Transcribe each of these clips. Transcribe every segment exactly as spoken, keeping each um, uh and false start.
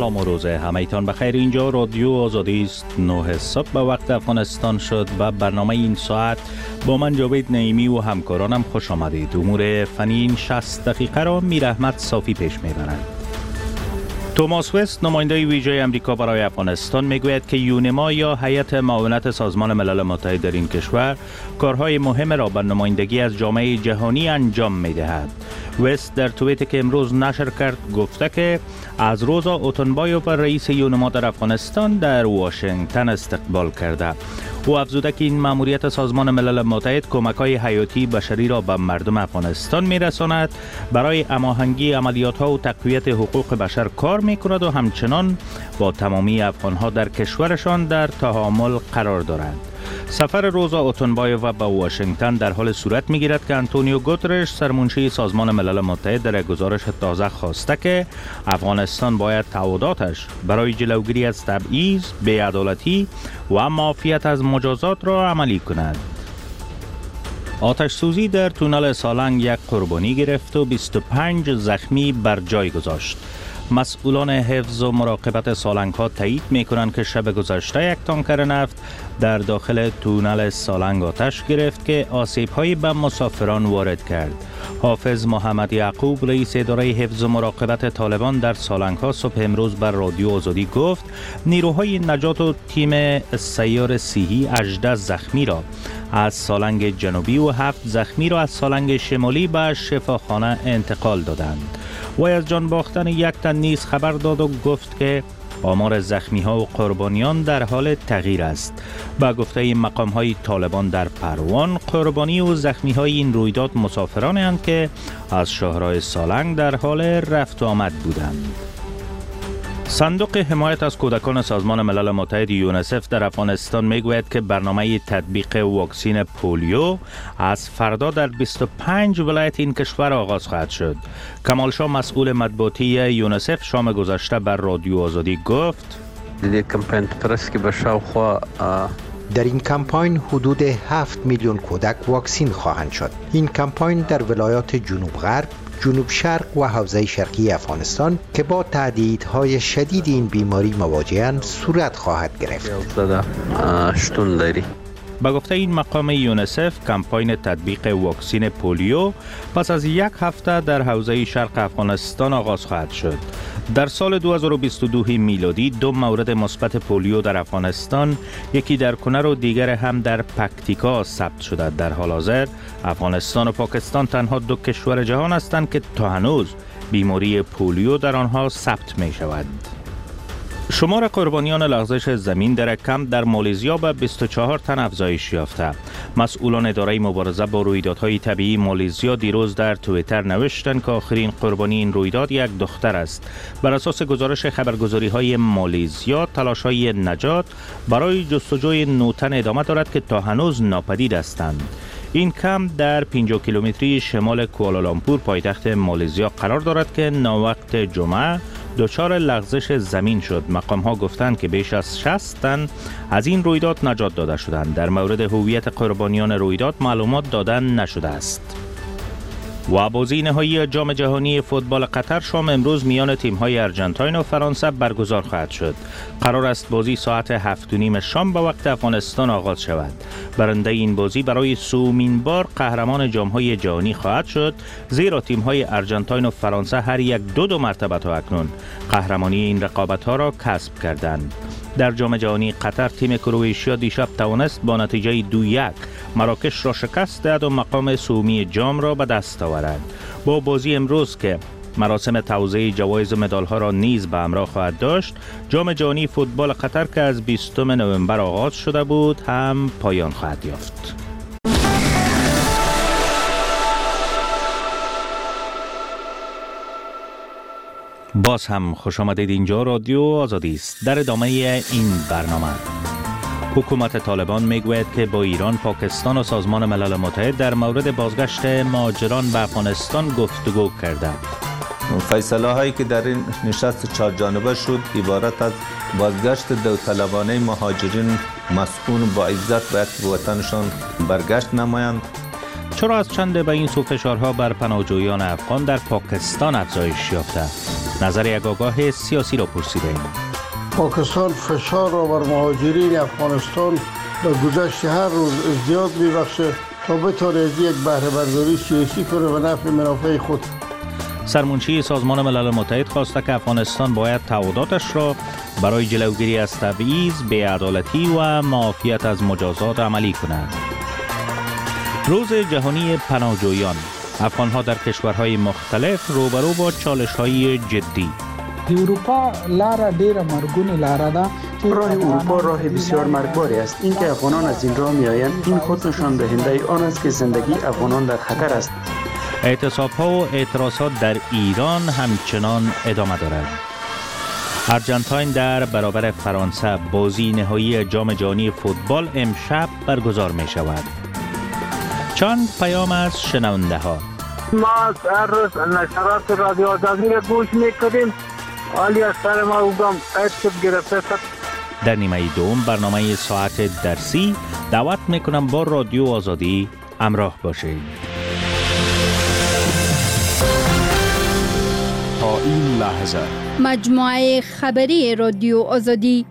سلام و روز همه‌تان بخیر. اینجا رادیو آزادی است. نه صبح به وقت افغانستان شد و برنامه این ساعت با من جاوید نعیمی و همکارانم خوش آمدید. امور فنی این شصت دقیقه را میر احمد صافی پیش میبرند. توماس وست نماینده ویژه امریکا برای افغانستان میگوید که یونما یا هیئت معاونت سازمان ملل متحد در این کشور کارهای مهم را به نمایندگی از جامعه جهانی انجام میدهد. وست در توییتی که امروز نشر کرد گفته که از روزا اوتنبایوف رئیس یونما در افغانستان در واشنگتن استقبال کرده. او افزوده که این مأموریت سازمان ملل متحد کمک‌های حیاتی بشری را به مردم افغانستان می‌رساند، برای هماهنگی عملیات‌ها و تقویت حقوق بشر کار می‌کند و همچنان با تمامی افغان‌ها در کشورشان در تعامل قرار دارد. سفر روزا اوتنبایوف به واشنگتن در حال صورت می‌گیرد که آنتونیو گوترش سرمنشی سازمان ملل متحد در گزارش تازه خواسته که افغانستان باید تعهداتش برای جلوگیری از تبعیض، بی‌عدالتی و معافیت از مجازات را عملی کند. آتش سوزی در تونل سالنگ یک قربانی گرفت و بیست و پنج زخمی بر جای گذاشت. مسئولان حفظ و مراقبت سالنگ ها تایید می کنند که شب گذشته یک تانکر نفت در داخل تونل سالنگ آتش گرفت که آسیب هایی به مسافران وارد کرد. حافظ محمد یعقوب رئیس اداره حفظ و مراقبت طالبان در سالنگ ها صبح امروز بر رادیو آزادی گفت نیروهای نجات و تیم سیار سیهی هجده زخمی را از سالنگ جنوبی و هفت زخمی را از سالنگ شمالی به شفاخانه انتقال دادند. و از جان باختن یک تن نیز خبر داد و گفت که آمار زخمی ها و قربانیان در حال تغییر است. با گفته مقام های طالبان در پروان، قربانی و زخمی های این رویداد مسافرانی اند که از شهرهای سالنگ در حال رفت و آمد بودند. صندوق حمایت از کودکان سازمان ملل متحد یونسف در افغانستان میگوید که برنامه تطبیق واکسین پولیو از فردا در بیست و پنج ولایت این کشور آغاز خواهد شد. کمال شاه مسئول مطبوعاتی یونسف شام گذشته بر رادیو آزادی گفت در این کمپاین حدود هفت میلیون کودک واکسین خواهند شد. این کمپاین در ولایات جنوب غرب، جنوب شرق و حوزه شرقی افغانستان که با تهدیدهای شدید این بیماری مواجه‌اند صورت خواهد گرفت. با گفته این مقام یونسف، کمپاین تطبیق واکسین پولیو پس از یک هفته در حوزه شرق افغانستان آغاز خواهد شد. در سال دو هزار و بیست و دو میلادی دو مورد مثبت پولیو در افغانستان، یکی در کنر و دیگر هم در پکتیکا ثبت شده. در حال حاضر افغانستان و پاکستان تنها دو کشور جهان هستند که تا هنوز بیماری پولیو در آنها ثبت می شود. شمار قربانیان لغزش زمین در کمپ در مالزیا به بیست و چهار تن افزایش یافته. مسئولان اداره مبارزه با رویدادهای طبیعی مالزیا دیروز در توییتر نوشتند که آخرین قربانی این رویداد یک دختر است. بر اساس گزارش خبرگزاری‌های مالزیا، تلاش‌های نجات برای جستجوی نه تن ادامه دارد که تا هنوز ناپدید هستند. این کمپ در پنجاه کیلومتری شمال کوالالامپور پایتخت مالزیا قرار دارد که ناوقت جمعه دچار لغزش زمین شد. مقام ها گفتند که بیش از شصت تن از این رویداد نجات داده شدند. در مورد هویت قربانیان رویداد معلومات دادن نشده است. و بازی نهایی جام جهانی فوتبال قطر شام امروز میان تیم‌های ارژانتین و فرانسه برگزار خواهد شد. قرار است بازی ساعت هفت و نیم شام به وقت افغانستان آغاز شود. برنده این بازی برای سومین بار قهرمان جام‌های جهانی خواهد شد، زیرا تیم‌های ارژانتین و فرانسه هر یک دو دو مرتبه تا اکنون قهرمانی این رقابت‌ها را کسب کردند. در جام جهانی قطر تیم کرواتیا دیشب توانست با نتیجه دو یک مراکش را شکست دهد و مقام سومی جام را به دست آورد. با بازی امروز که مراسم توزیع جوایز و مدال‌ها را نیز به همراه خواهد داشت، جام جهانی فوتبال قطر که از بیستم نوامبر آغاز شده بود هم پایان خواهد یافت. باز هم خوش آمدید. اینجا رادیو آزادی است. در ادامه این برنامه، حکومت طالبان میگوید که با ایران، پاکستان و سازمان ملل متحد در مورد بازگشت مهاجران به افغانستان گفتگو کرده. فیصله هایی که در این نشست چهار جانبه شد عبارت از بازگشت داوطلبانه مهاجرین مسئول با عزت به وطنشان برگشت نمایند. چرا از چند به این سو فشارها بر پناهجویان افغان در پاکستان افزایش یافته؟ نظر یک آگاه سیاسی را پرسیدیم. پاکستان فشار را بر مهاجرین افغانستان در گذشت هر روز ازدیاد می‌بخشه تا بتواند از یک بهره برداری سیاسی کنه و نفع منافع خود. سرمنشی سازمان ملل متحد خواسته که افغانستان باید تعهداتش را برای جلوگیری از تبعیض، بی‌عدالتی و معافیت از مجازات عملی کند. روز جهانی پناهجویان، افغان‌ها در کشورهای مختلف روبرو با چالش‌های جدی. اروپا لار ډیره مرګونه لار ده. راه اروپا راه بسیار مرگباری است. اینکه افغانان از این راه میآیند این خود نشان دهنده آن است که زندگی افغانان در خطر است. اعتصاب‌ها و اعتراضات در ایران همچنان ادامه دارد. ارجنتاین در برابر فرانسه بازی نهایی جام جهانی فوتبال امشب برگزار می شود. چند پیام از شنونده ها. ما هر روز نشرات رادیو آزادی را گوش میکنیم. حالی از سر ما اوگم قید شد گرفته شد. در نیمه دوم برنامه ساعت درسی دعوت میکنم با رادیو آزادی همراه باشید. تا این لحظه مجموعه خبری رادیو آزادی.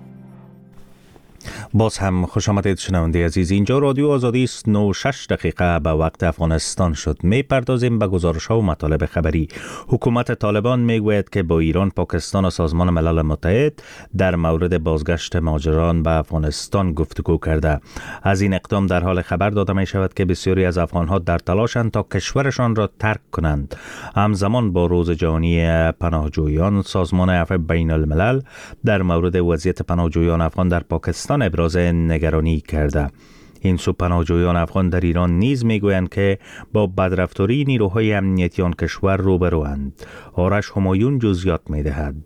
باز هم خوش آمدید شنونده عزیز. اینجا رادیو آزادی است. نه و شش دقیقه به وقت افغانستان شد. می پردازیم به گزارش ها و مطالب خبری. حکومت طالبان می گوید که با ایران، پاکستان و سازمان ملل متحد در مورد بازگشت مهاجران به افغانستان گفتگو کرده. از این اقدام در حال خبر داده می شود که بسیاری از افغان ها در تلاشند تا کشورشان را ترک کنند. همزمان با روز جهانی پناهجویان، سازمان عفو بین الملل در مورد وضعیت پناهجویان افغان در پاکستان ابراز نگرانی کرده. این سو پناهجویان افغان در ایران نیز میگویند که با بدرفتاری نیروهای امنیتی آن کشور روبروند. آرش همایون جزئیات میدهد.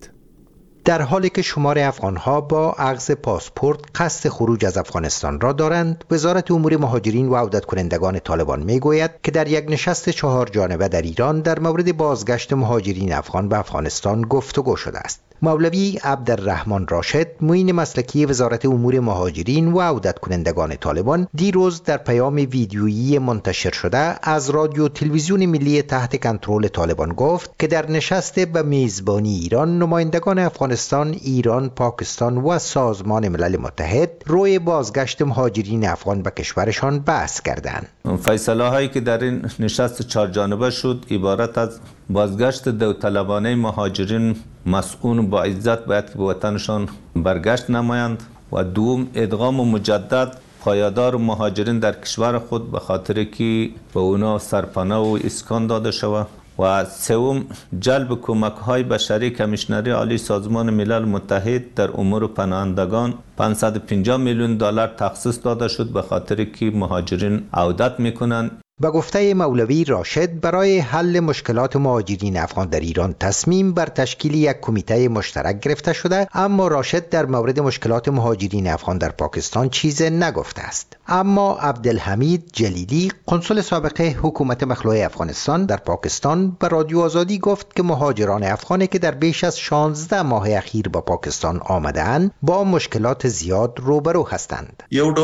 در حالی که شمار افغان‌ها با اخذ پاسپورت قصد خروج از افغانستان را دارند، وزارت امور مهاجرین و عودت کنندگان طالبان میگوید که در یک نشست چهار جانبه در ایران در مورد بازگشت مهاجرین افغان به افغانستان گفتگو شده است. مولوی عبدالرحمن راشد، معین مسلکی وزارت امور مهاجرین و عودت کنندگان طالبان، دیروز در پیام ویدیویی منتشر شده از رادیو تلویزیون ملی تحت کنترل طالبان گفت که در نشست به میزبانی ایران نمایندگان افغانستان، ایران، پاکستان و سازمان ملل متحد روی بازگشت مهاجرین افغان به کشورشان بحث کردند. فیصله هایی که در این نشست چهار جانبه شد عبارت از بازگشت داوطلبانه مهاجرین مسئول با عزت باید که به وطنشان برگشت نمایند و دوم ادغام مجدد پایدار مهاجرین در کشور خود به خاطر که به اونا سرپناه و اسکان داده شود و سوم جلب کمک های بشری. کمیشنری عالی سازمان ملل متحد در امور پناهندگان پانصد و پنجاه میلیون دلار تخصیص داده شد به خاطر که مهاجرین عودت میکنند. به گفته مولوی راشد، برای حل مشکلات مهاجرین افغان در ایران تصمیم بر تشکیل یک کمیته مشترک گرفته شده، اما راشد در مورد مشکلات مهاجرین افغان در پاکستان چیزی نگفته است. اما عبدالحمید جلیلی، قنصل سابق حکومت مخلوع افغانستان در پاکستان، به رادیو آزادی گفت که مهاجران افغانی که در بیش از شانزده ماه اخیر به پاکستان آمده‌اند با مشکلات زیاد روبرو هستند.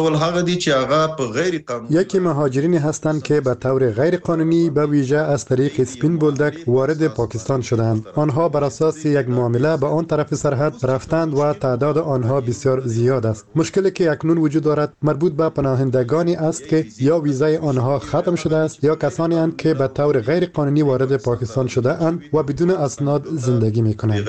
یکی مهاجرین هستند که به طور غیر قانونی به ویژه از طریق سپین بولدک وارد پاکستان شدند. آنها بر اساس یک معامله به آن طرف سرحد رفتند و تعداد آنها بسیار زیاد است. مشکلی که اکنون وجود دارد مربوط به پناهندگانی است که یا ویزای آنها ختم شده است یا کسانی اند که به طور غیر قانونی وارد پاکستان شده اند و بدون اسناد زندگی می‌کنند.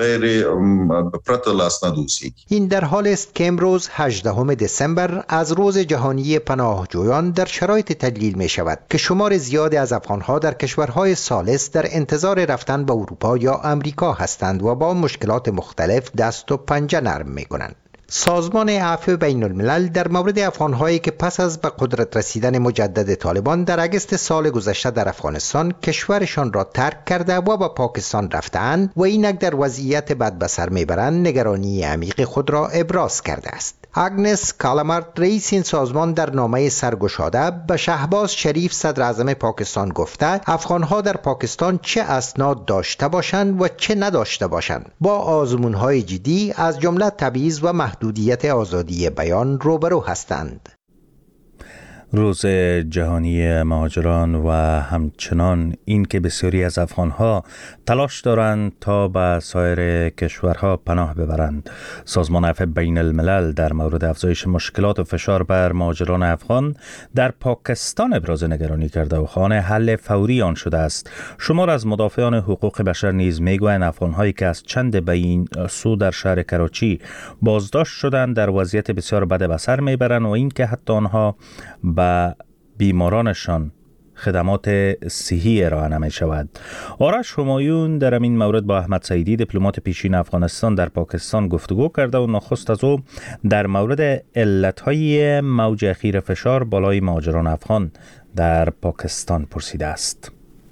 این در حال است که امروز هجدهم دسامبر از روز جهانی پناهجویان در شرایط تدلیل می شود که شمار زیادی از افغان‌ها در کشورهای ثالث در انتظار رفتن به اروپا یا امریکا هستند و با مشکلات مختلف دست و پنجه نرم می‌کنند. سازمان عفو بین الملل در مورد افغان‌هایی که پس از به قدرت رسیدن مجدد طالبان در اگست سال گذشته در افغانستان کشورشان را ترک کرده و به پاکستان رفتند و اینک در وضعیت بد به سر میبرند، نگرانی عمیق خود را ابراز کرده است. اگنس کالامارت، رئیس این سازمان، در نامه سرگشاده به شهباز شریف صدر اعظم پاکستان گفته افغان‌ها در پاکستان چه اسناد داشته باشند و چه نداشته باشند با آزمون‌های جدی از جمله تبعیض و محدودیت آزادی بیان روبرو هستند. روز جهانی مهاجران و همچنان این که بسیاری از افغانها تلاش دارند تا به سایر کشورها پناه ببرند. سازمان عفو بین الملل در مورد افزایش مشکلات و فشار بر مهاجران افغان در پاکستان ابراز نگرانی کرده و خواهان حل فوری آن شده است. شمار از مدافعان حقوق بشر نیز میگویند افغانهایی که از چند به این سو در شهر کراچی بازداشت شدند در وضعیت بسیار بد به سر میبرند و این که حتی آنها به بیمارانشان خدمات صحی ارائه نمی شود. آرش همایون در این مورد با احمد سعیدی دیپلمات پیشین افغانستان در پاکستان گفتگو کرده و نخست از او در مورد علتهای موج اخیر فشار بالای مهاجران افغان در پاکستان پرسیده است.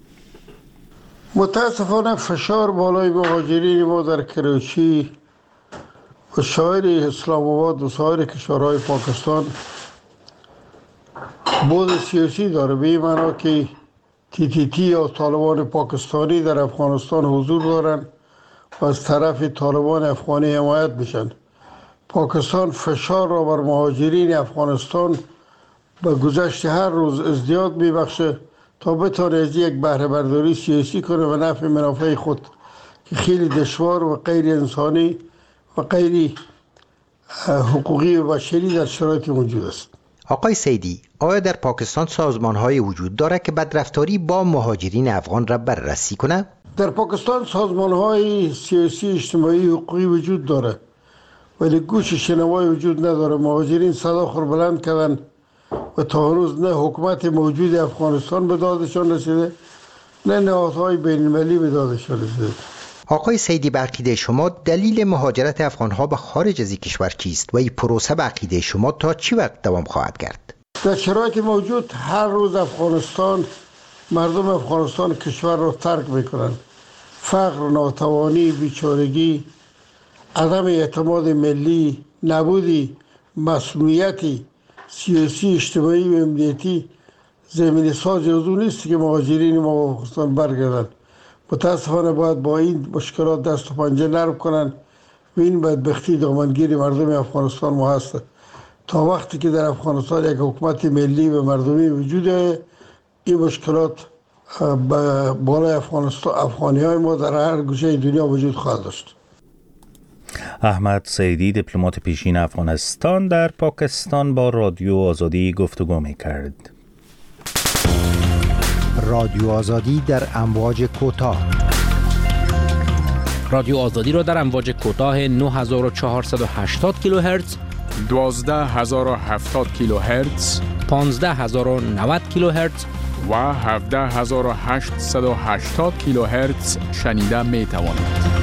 متاسفانه فشار بالای مهاجرین ما در کراچی و سایر اسلام آباد و سایر کشورهای پاکستان بود سیاسی داره، به این معنا که تی تی تی یا طالبان پاکستانی در افغانستان حضور دارن و از طرف طالبان افغانی حمایت میشن. پاکستان فشار را بر مهاجرین افغانستان به گذشت هر روز ازدیاد میبخشه تا بتونه از یک بهره برداری سیاسی کنه و نفع منافع خود که خیلی دشوار و غیر انسانی و غیر حقوقی و بشری در شرایط موجود است. آقای سیدی، آیا در پاکستان سازمان‌های وجود داره که بدرفتاری با مهاجرین افغان را بررسی کنه؟ در پاکستان سازمان‌های سیاسی، اجتماعی، حقوقی وجود داره ولی گوش شنوایی وجود نداره. مهاجرین صدا خور بلند کردن و تا هنوز نه حکومت موجود افغانستان به دادشان رسیده نه نهادهای بین‌المللی به دادشان رسیده. آقای سیدی، به عقیده شما دلیل مهاجرت افغانها به خارج از این کشور چیست و این پروسه به عقیده شما تا چی وقت دوام خواهد کرد؟ در شرایط موجود هر روز افغانستان مردم افغانستان کشور را ترک میکنن. فقر، ناتوانی، بیچارگی، عدم اعتماد ملی، نبودی مسئولیتی سیاسی، اجتماعی و امنیتی زمین ساز از اون نیست که مهاجرین ما به افغانستان برگردن. متاسفانه باید با این مشکلات دست و پنجه نرم کنن و این بدبختی دامنگیر مردم افغانستان ما هست. تا وقتی که در افغانستان یک حکومت ملی و مردمی وجوده، این مشکلات بالای افغانستان افغانی های ما در هر گوشه دنیا وجود خواهد داشت. احمد سعیدی دیپلمات پیشین افغانستان در پاکستان با رادیو آزادی گفتگو می‌کرد. رادیو آزادی در امواج کوتاه. رادیو آزادی را در امواج کوتاه نه هزار و چهارصد و هشتاد کیلوهرتز، دوازده هزار و هفتاد کیلوهرتز، پانزده هزار و نود کیلوهرتز و هفده هزار و هشتصد و هشتاد کیلوهرتز شنیده می توانید.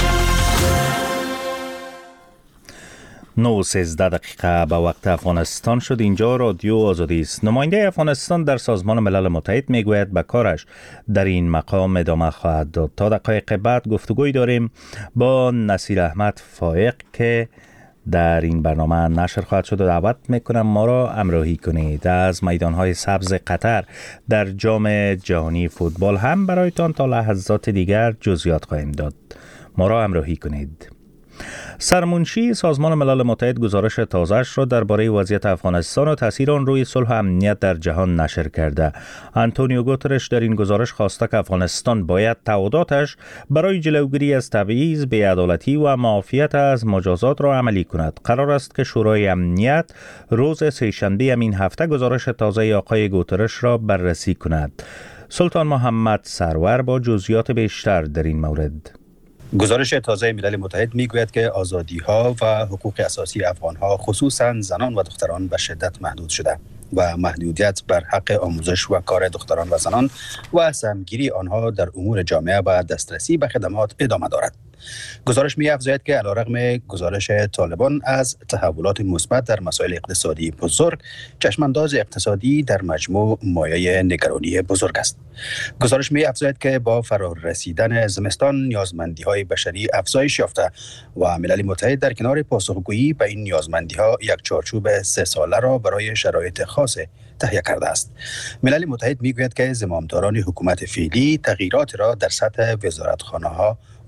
نه و سیزده دقیقه به وقت افغانستان شد. اینجا رادیو آزادی است. نماینده افغانستان در سازمان ملل متحد میگوید به کارش در این مقام ادامه خواهد داد. تا دقایق بعد گفتگوی داریم با نصیر احمد فائق که در این برنامه نشر خواهد شد و دعوت میکنم ما را همراهی کنید. از میدانهای سبز قطر در جام جهانی فوتبال هم برایتان تا لحظات دیگر جزئیات خواهیم داد. ما را همراهی کنید. سرمنشی سازمان ملل متحد گزارش تازه‌اش را درباره وضعیت افغانستان و تاثیر آن روی صلح و امنیت در جهان نشر کرده. آنتونیو گوترش در این گزارش خواسته که افغانستان باید تعهداتش برای جلوگیری از تبعیض، بی‌عدالتی و معافیت از مجازات را عملی کند. قرار است که شورای امنیت روز سه‌شنبه این هفته گزارش تازه آقای گوترش را بررسی کند. سلطان محمد سرور با جزئیات بیشتر در این مورد. گزارش تازه ملل متحد میگوید که آزادی‌ها و حقوق اساسی افغان‌ها خصوصاً زنان و دختران به شدت محدود شده و محدودیت بر حق آموزش و کار دختران و زنان و سهمگیری آنها در امور جامعه و دسترسی به خدمات ادامه دارد. گزارش می‌افزاید که علیرغم گزارش طالبان از تحولات مثبت در مسائل اقتصادی بزرگ، چشمانداز اقتصادی در مجموع مایه نگرانی بزرگ است. گزارش می‌افزاید که با فرا رسیدن زمستان نیازمندی‌های بشری افزایش یافته و ملل متحد در کنار پاسخگویی به این نیازمندی‌ها یک چارچوب سه ساله را برای شرایط خاص تهیه کرده است. ملل متحد می‌گوید که زمامداران حکومت فعلی تغییرات را در سطح وزارتخانه‌ها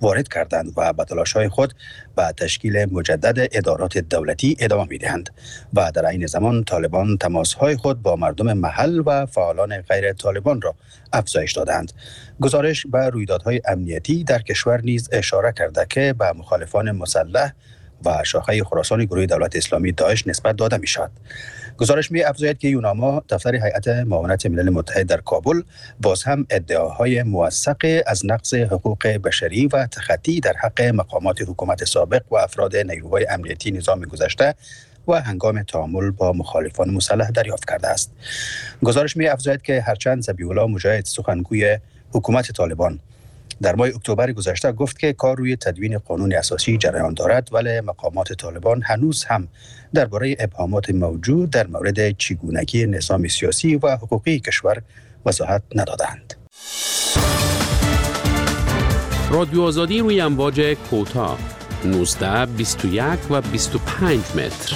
وارد کردند و به تلاش‌های خود به تشکیل مجدد ادارات دولتی ادامه می‌دهند و در عین زمان طالبان تماس‌های خود با مردم محل و فعالان غیر طالبان را افزایش دادند. گزارش به رویدادهای امنیتی در کشور نیز اشاره کرده که به مخالفان مسلح و شاخه خراسان گروه دولت اسلامی داعش نسبت داده می شود. گزارش می افزاید که یوناما دفتر هیئت معاونت ملل متحد در کابل باز هم ادعاهای موثق از نقض حقوق بشری و تخطی در حق مقامات حکومت سابق و افراد نیروهای امنیتی نظام گذشته و هنگام تعامل با مخالفان مسلح دریافت کرده است. گزارش می افزاید که هرچند ذبیح الله مجاهد سخنگوی حکومت طالبان در ماه اکتبر گذشته گفت که کار روی تدوین قانون اساسی جریان دارد، ولی مقامات طالبان هنوز هم درباره ابهامات موجود در مورد چگونگی نظام سیاسی و حقوقی کشور وضاحت ندادند. رادیو آزادی روی امواج کوتاه نوزده، بیست و یک و بیست و پنج متر.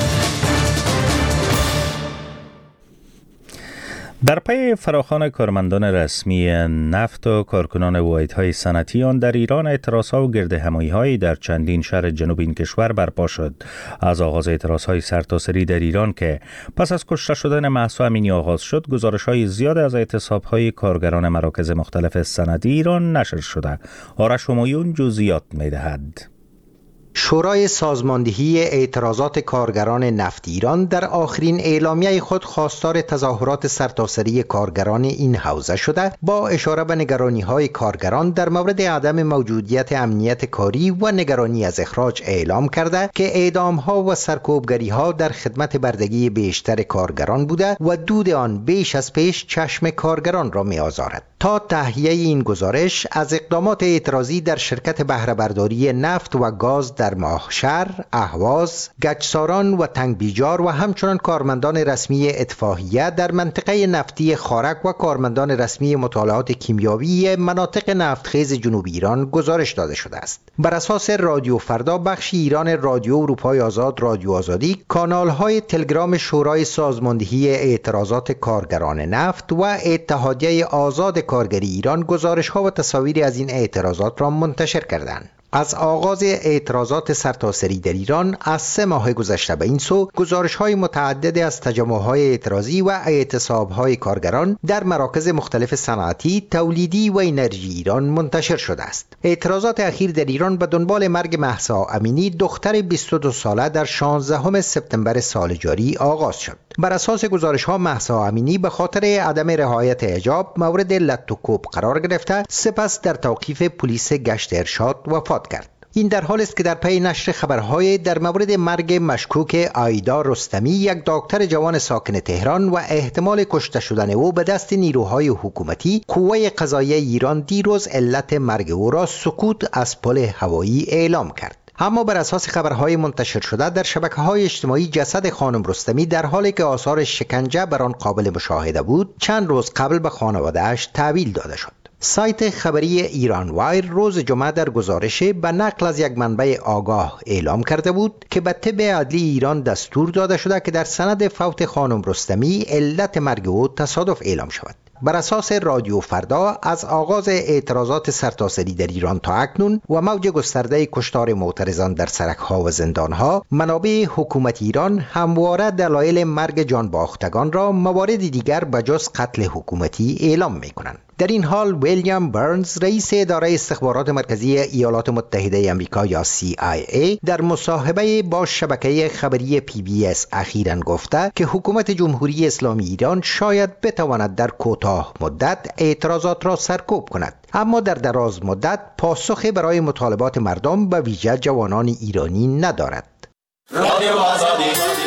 در پی فراخوان کارمندان رسمی نفت و کارکنان واحدهای صنعتی آن در ایران، اعتراضها و گردهمایی‌هایی در چندین شهر جنوب این کشور برپا شد. از آغاز اعتراضهای سرتاسری در ایران که پس از کشته شدن مهسا امینی آغاز شد، گزارش‌های زیاد از اعتصاب‌های کارگران مراکز مختلف صنعتی ایران نشر شده. آرش همایون جزئیات می‌دهد. شورای سازماندهی اعتراضات کارگران نفت ایران در آخرین اعلامیه خود خواستار تظاهرات سرتاسری کارگران این حوزه شده، با اشاره به نگرانی‌های کارگران در مورد عدم موجودیت امنیت کاری و نگرانی از اخراج اعلام کرده که اعدام‌ها و سرکوبگری‌ها در خدمت بردگی بیشتر کارگران بوده و دود آن بیش از پیش چشم کارگران را می‌آزارد. تا تهیه این گزارش از اقدامات اعتراضی در شرکت بهره برداری نفت و گاز در ماهشهر، اهواز، گچساران و تنگ بیجار و همچنان کارمندان رسمی اتفاقیه در منطقه نفتی خارک و کارمندان رسمی مطالعات کیمیاوی مناطق نفتخیز جنوب ایران گزارش داده شده است. بر اساس رادیو فردا، بخش ایران رادیو اروپای آزاد، رادیو آزادی، کانال‌های تلگرام شورای سازماندهی اعتراضات کارگران نفت و اتحادیه آزاد کارگری ایران گزارش‌ها و تصاویری از این اعتراضات را منتشر کردند. از آغاز اعتراضات سرتاسری در ایران از سه ماه گذشته به این سو، گزارش‌های متعدد از تجمع‌های اعتراضی و اعتصاب‌های کارگران در مراکز مختلف صنعتی، تولیدی و انرژی ایران منتشر شده است. اعتراضات اخیر در ایران به دنبال مرگ مهسا امینی، دختر بیست و دو ساله، در شانزدهم سپتامبر سال جاری آغاز شد. بر اساس گزارش‌ها، مهسا امینی به خاطر عدم رعایت حجاب مورد لط و کوب قرار گرفته، سپس در توقیف پلیس گشت ارشاد وفات کرد. این در حالی است که در پی نشر خبرهای در مورد مرگ مشکوک آیدا رستمی، یک دکتر جوان ساکن تهران، و احتمال کشته شدن او به دست نیروهای حکومتی، قوه قضاییه ایران دیروز علت مرگ او را سقوط از پل هوایی اعلام کرد. اما بر اساس خبرهای منتشر شده در شبکه‌های اجتماعی، جسد خانم رستمی در حالی که آثار شکنجه بر آن قابل مشاهده بود، چند روز قبل به خانواده‌اش تحویل داده شد. سایت خبری ایران وایر روز جمعه در گزارش به نقل از یک منبع آگاه اعلام کرده بود که به طب عدلی ایران دستور داده شده که در سند فوت خانم رستمی علت مرگ او تصادف اعلام شود. بر اساس رادیو فردا، از آغاز اعتراضات سرتاسری در ایران تا اکنون و موج گسترده کشتار معترضان در سرک‌ها و زندان‌ها، منابع حکومت ایران همواره دلایل مرگ جانباختگان را موارد دیگر بجز قتل حکومتی اعلام می‌کنند. در این حال، ویلیام برنز، رئیس اداره استخبارات مرکزی ایالات متحده آمریکا یا سی آی ای، در مصاحبه با شبکه خبری پی بی اس اخیراً گفته که حکومت جمهوری اسلامی ایران شاید بتواند در کوتاه مدت اعتراضات را سرکوب کند، اما در دراز مدت پاسخی برای مطالبات مردم به ویژه جوانان ایرانی ندارد. رادیو آزادی.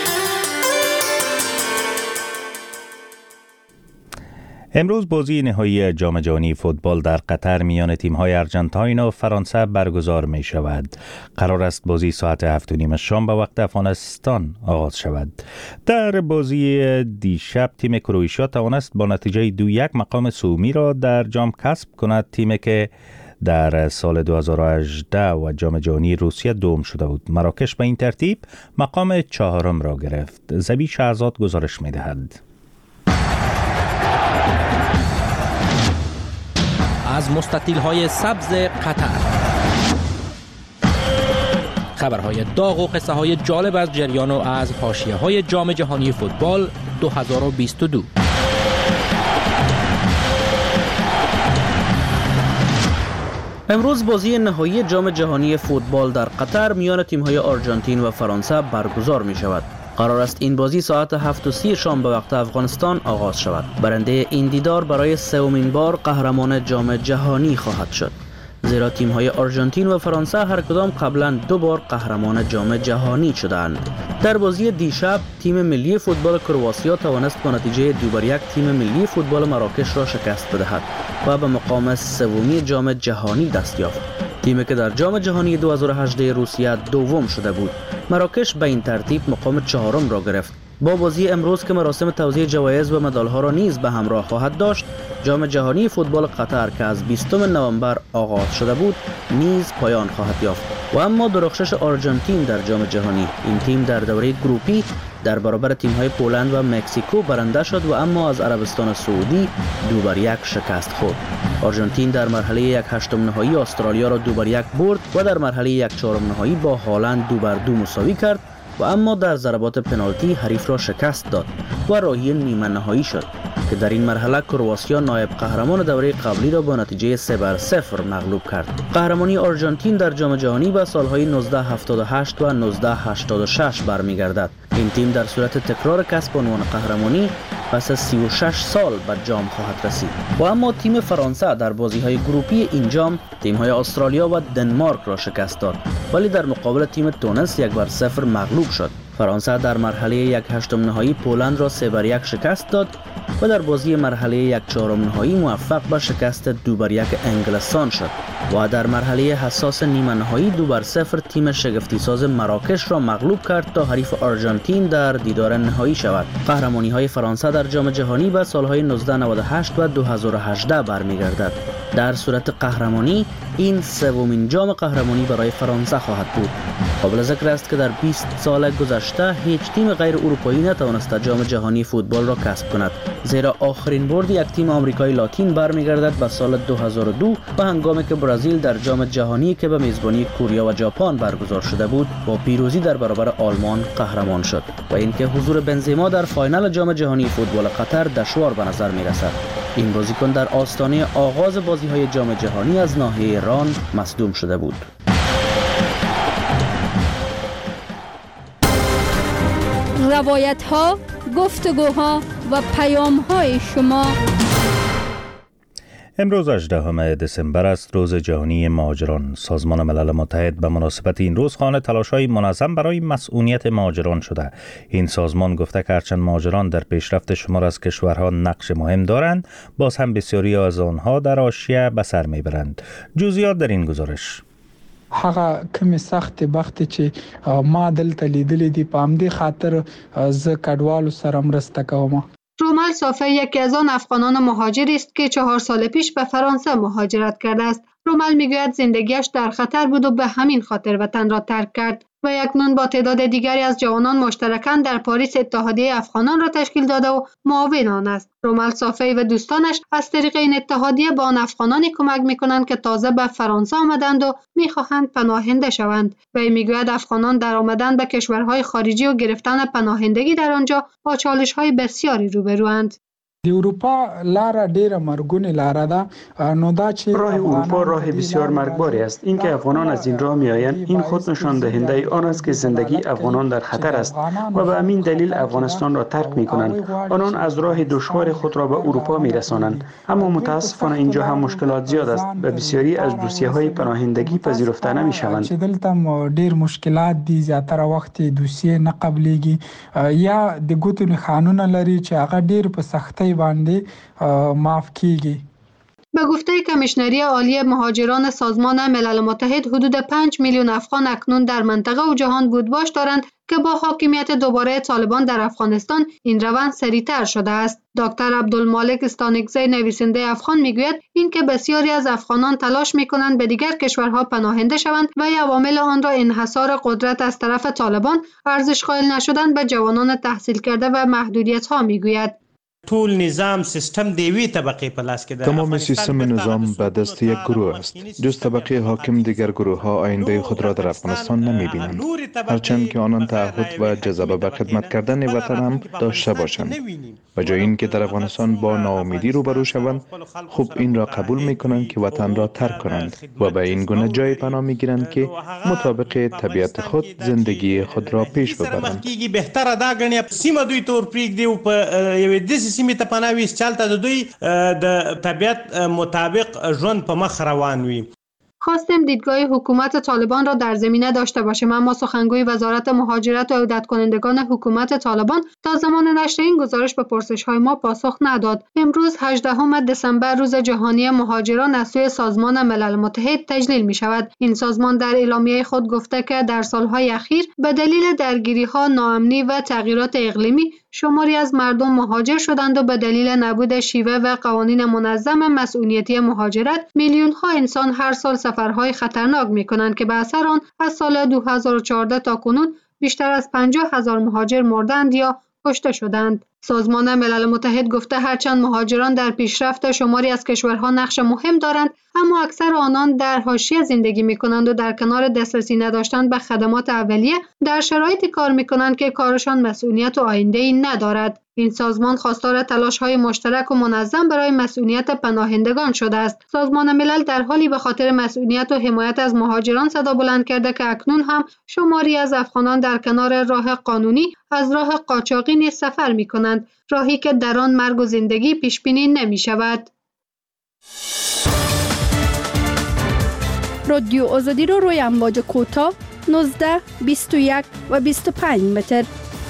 امروز بازی نهایی جام جهانی فوتبال در قطر میان تیم‌های ارژانتین و فرانسه برگزار می شود. قرار است بازی ساعت هفت و نیم شام به وقت افغانستان آغاز شود. در بازی دیشب تیم کرواتیا توانست با نتیجه دو یک مقام سومی را در جام کسب کند. تیمی که در سال دو هزار و هجده و جام جهانی روسیه دوم شده بود. مراکش به این ترتیب مقام چهارم را گرفت. زبی شهزاد گزارش می دهد. از مستطیل‌های سبز قطر خبرهای داغ و قصه های جالب از جریان و از حاشیه های جام جهانی فوتبال دو هزار و بیست و دو. امروز بازی نهایی جام جهانی فوتبال در قطر میان تیم‌های آرژانتین و فرانسه برگزار می شود. قرار است این بازی ساعت هفت و سی شام به وقت افغانستان آغاز شود. برنده این دیدار برای سومین بار قهرمان جام جهانی خواهد شد، زیرا تیم‌های آرژانتین و فرانسه هر کدام قبلا دو بار قهرمان جام جهانی شدند. در بازی دیشب تیم ملی فوتبال کرواتیا توانست با نتیجه دو بر یک تیم ملی فوتبال مراکش را شکست بدهد و به مقام سومی جام جهانی دست یافت. تیمی که در جام جهانی دو هزار و هجده روسیه دوم شده بود، مراکش به این ترتیب مقام چهارم را گرفت. با بازی امروز که مراسم توزیع جوایز و مدال‌ها را نیز به همراه خواهد داشت، جام جهانی فوتبال قطر که از بیستم نوامبر آغاز شده بود نیز پایان خواهد یافت. و اما درخشش آرژانتین در جام جهانی، این تیم در دوره گروپی در برابر تیم‌های پولند و مکزیکو برنده شد و اما از عربستان سعودی دو بر یک شکست خورد. آرژانتین در مرحله یک هشتم نهایی استرالیا را دو بر یک برد و در مرحله یک چهارم نهایی با هلند دو بر دو مساوی کرد و اما در ضربات پنالتی حریف را شکست داد و راهی نیمه نهایی شد که در این مرحله کرواتیا نایب قهرمان دوره قبلی را با نتیجه سه بر صفر مغلوب کرد. قهرمانی آرژانتین در جام جهانی به سالهای نوزده هفتاد و هشت و نوزده هشتاد و شش برمیگردد. این تیم در صورت تکرار کسب عنوان قهرمانی پس از سی و شش سال به جام خواهد رسید. و اما تیم فرانسه در بازی‌های گروپی این جام تیم‌های استرالیا و دنمارک را شکست داد، ولی در مقابل تیم تونس یک بر صفر مغلوب شد. فرانسه در مرحله یک هشتم نهایی پولند را سه بر یک شکست داد و در بازی مرحله یک چهارم نهایی موفق به شکست دو بر یک انگلستان شد و در مرحله حساس نیمه نهایی دو بر صفر تیم شگفتی ساز مراکش را مغلوب کرد تا حریف آرژانتین در دیدار نهایی شود. قهرمانی های فرانسه در جام جهانی به سالهای نوزده نود و هشت و دو هزار و هجده برمیگردد. در صورت قهرمانی این سومین جام قهرمانی برای فرانسه خواهد بود. قابل ذکر است که در بیست سال گذشته هیچ تیم غیر اروپایی نتوانسته جام جهانی فوتبال را کسب کند، زیرا آخرین برد یک تیم آمریکایی لاتین برمیگردد به سال دو هزار و دو و هنگامی که برزیل در جام جهانی که به میزبانی کره و ژاپن برگزار شده بود با پیروزی در برابر آلمان قهرمان شد و اینکه حضور بنزما در فاینال جام جهانی فوتبال قطر دشوار به نظر میرسد. این بازیکن در آستانه آغاز بازی‌های جام جهانی از ناحیه ایران مصدوم شده بود. روایت‌ها، گفتگوها و پیام‌های شما. امروز هجدهم دسامبر است، روز جهانی مهاجران. سازمان ملل متحد به مناسبت این روز خوان تلاش‌های منظم برای مسئولیت مهاجران شده. این سازمان گفته که هرچند مهاجران در پیشرفت شمار از کشورها نقش مهم دارند، باز هم بسیاری از آنها در حاشیه به سر میبرند. جزئیات در این گزارش. هغه کمی سخت بخت چې ما دلته لیدلې دي په همدې خاطر زه کډوالو سره مرسته کوم. رومل صافی یکی از آن افغانان مهاجری است که چهار سال پیش به فرانسه مهاجرت کرده است. رومل میگوید زندگیش در خطر بود و به همین خاطر وطن را ترک کرد و اکنون با تعداد دیگری از جوانان مشترکاً در پاریس اتحادیه افغانان را تشکیل داده و معاون آن است. رومل صافی و دوستانش از طریق این اتحادیه با آن افغانانی کمک میکنند که تازه به فرانسه آمدند و میخواهند پناهنده شوند. وی میگوید افغانان در آمدن به کشورهای خارجی و گرفتن پناهندگی در آنجا با چالش‌های بسیاری روبروند. د اروپا لار ډیره مرګونې لار ده، نو دا چې راه اروپا راه بسیار مرگباری است. اینکه افغانان از این راه میآیند این خود نشان دهنده آن است که زندگی افغانان در خطر است و به همین دلیل افغانستان را ترک میکنند. آنان از راه دشوار خود را به اروپا میرسانند، اما متاسفانه اینجا هم مشکلات زیاد است و بسیاری از دوسیه های پناهندگی پذیرفته نمیشوند. چې دلته ډیر مشکلات دي، زیاتره وخت دوسیه نه قبليږي یا د ګوتو نښانونه لري چې هغه ډیر په سختۍ باندې معاف کیږي. به گفته کمیشنری عالی مهاجران سازمان ملل متحد حدود پنج میلیون افغان اکنون در منطقه و جهان بودباش دارند که با حاکمیت دوباره طالبان در افغانستان این روند سریعتر شده است. دکتر عبدالمالک استانکزی نویسنده افغان میگوید اینکه بسیاری از افغانان تلاش میکنند به دیگر کشورها پناهنده شوند و عوامل آن را انحصار قدرت از طرف طالبان، ارزش قائل نشدن به جوانان تحصیل کرده و محدودیت ها میگوید. ټول نظام سیستم د یوې طبقه په لاس کې ده. تمام سیستم نظام به دست یک گروه است. جز طبقه حاکم دیگر گروه ها آینده خود را در افغانستان نمی بینند، هرچند که آنان تعهد و جذبه به خدمت کردن وطن هم داشته باشند. و جای این که در افغانستان با ناامیدی روبرو شوند، خوب این را قبول می کنند که وطن را ترک کنند و به این گونه جای پناه می گیرند که مطابق طبیعت خود زندگی خود را پیش ببرند. بهتره دا غنی سیمه دوی تور پریک دی په یوه د سیمه ته پناه وي چالت د دوی د طبیعت مطابق ژوند په مخ روان وي. خواستیم دیدگاه حکومت طالبان را در زمینه داشته باشیم، اما سخنگوی وزارت مهاجرت و عودت کنندگان حکومت طالبان تا زمان نشر این گزارش به پرسش‌های ما پاسخ نداد. امروز هجدهم دسامبر روز جهانی مهاجران از سوی سازمان ملل متحد تجلیل می شود. این سازمان در اعلامیه خود گفته که در سالهای اخیر به دلیل درگیری‌ها، ناامنی و تغییرات اقلیمی شماری از مردم مهاجر شدند و به دلیل نبود شیوه و قوانین منظم مسئولیتی مهاجرت میلیون‌ها انسان هر سال سفرهای خطرناک می‌کنند که به اثر آن از سال دو هزار و چهارده تا کنون بیشتر از پنجاه هزار مهاجر مردند یا کشته شدند. سازمان ملل متحد گفته هرچند مهاجران در پیشرفت شماری از کشورها نقش مهم دارند، اما اکثر آنان در حاشیه زندگی می‌کنند و در کنار دسترسی نداشتن به خدمات اولیه در شرایطی کار می‌کنند که کارشان مسئولیت و آینده‌ای ندارد. این سازمان خواستار تلاش‌های مشترک و منظم برای مسئولیت پناهندگان شده است. سازمان ملل در حالی به خاطر مسئولیت و حمایت از مهاجران صدا بلند کرده که اکنون هم شماری از افغانان در کنار راه قانونی از راه قاچاقی نیز سفر می‌کنند، راهی که در آن مرگ و زندگی پیش بینی نمی‌شود. رادیو آزادی رو روی امواج کوتاه نوزده، بیست و یک و بیست و پنج متر.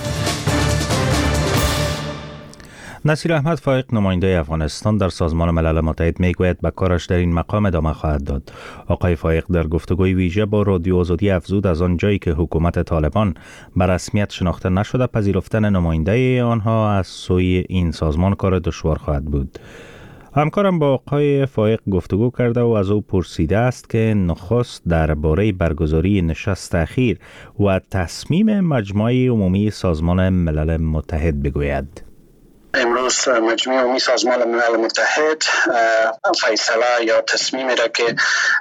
نصیر احمد فائق نماینده افغانستان در سازمان ملل متحد میگوید به کارش در این مقام ادامه خواهد داد. آقای فائق در گفتگوی ویژه با رادیو آزادی افزود از آن جایی که حکومت طالبان به رسمیت شناخته نشده، پذیرفتن نماینده آنها از سوی این سازمان کار دشوار خواهد بود. همکارم با آقای فائق گفتگو کرده و از او پرسیده است که نخست درباره برگزاری نشست اخیر و تصمیم مجمع عمومی سازمان ملل متحد بگوید. امروز مجمع عمومی سازمان ملل متحد فیصله یا تصمیمی را که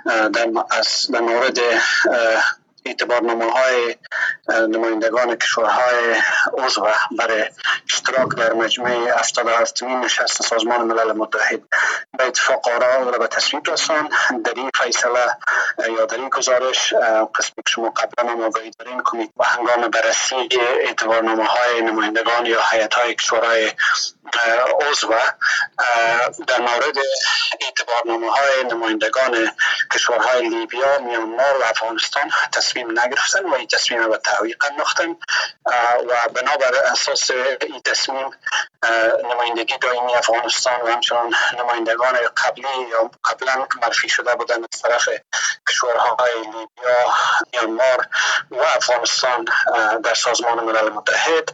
در مورد اعتبارنامه‌های نمایندگان کشورهای عضو برای اشتراک در مجمع هفتاد و هفتمین نشست سازمان ملل متحد به اتفاق آرا را به تصویب رساند. در این فیصله یا در این گزارش قسمی که شما قبلا هم آگاهی دارین کنید و هنگام بررسی اعتبارنامه‌های نمایندگان یا هیئت‌های کشورهای عضو در مورد اعتبارنامه‌های نمایندگان کشورهای لیبیا، میانمار و افغانستان تصمیم نگرفتن و این تصمیم به تعویق انداختن و بنابر اساس این تصمیم نمایندگی دائمی افغانستان و همچنان نمایندگان قبلی یا قبلا معرفی شده بودند از طرف کشورهای لیبیا، میانمار و افغانستان در سازمان ملل متحد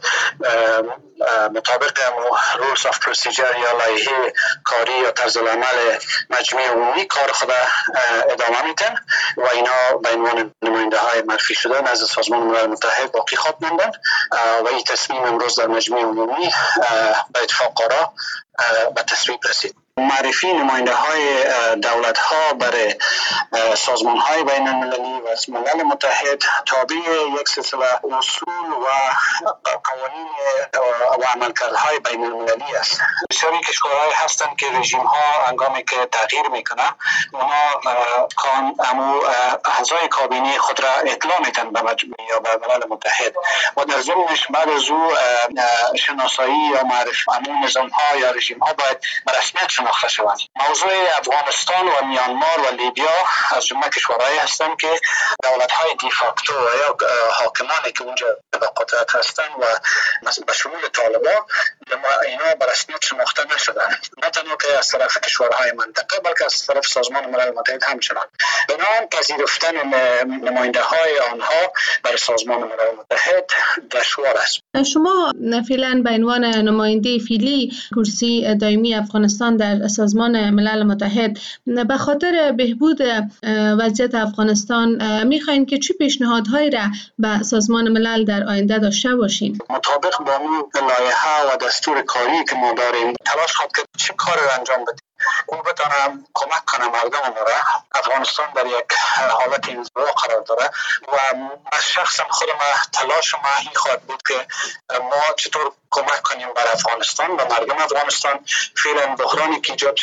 مطابق رولز آف پروسیجر یا لایحه کاری یا طرز العمل مجمع عمومی کار خود ادامه میدن و اینا به عنوان نماینده های معرفی شده نزد سازمان ملل متحد باقی خواهد ماندن و این تصمیم امروز در مجمع عمومی به اتفاق آرا به تصویب رسید. معرفی نماینده های دولت ها برای سازمان های بین المللی و ملل متحد تابع یک سلسله اصول و قوانین و عملکردهای بین المللی است. بسیاری کشورهای هستند که رژیم ها هنگامی که تغییر میکنه اونا کان امو اعضای کابینه خود را اطلاع میدن به مجمع یا به ملل متحد و در ضمنش بعد از او شناسایی یا معرفی امو نظام ها یا رژیم ها باید به رسمیت شناخته شوند. موضوع افغانستان و میانمار و لیبیا از جمله کشورهایی هستند که دولت‌های دیفاکتو و یا حاکمانی که اونجا به قدرت هستند و به شمول طالبان اینا به رسمیت شناخته نشدند، نه تنها که از طرف کشورهای منطقه بلکه از طرف سازمان ملل متحد همچنان. بنابراین پذیرفتن نماینده های آنها برای سازمان ملل متحد دشوار است. شما فعلا به عنوان نماینده فعلی کرسی دائمی افغانستان در در سازمان ملل متحد به خاطر بهبود وضعیت افغانستان میخواین که چه پیشنهادهایی را به سازمان ملل در آینده داشته باشین؟ مطابق با اون لایحه و دستور کاری که ما داریم تلاش خود که چه کار را انجام بدیم اون بتانم کمک کنه مردم ما را. افغانستان در یک حالت انزوا قرار داره و از شخصا خود ما تلاش ما این خواهد بود که ما چطور کمک کنیم بر افغانستان و مردم افغانستان. فعلا بحرانی که ایجاد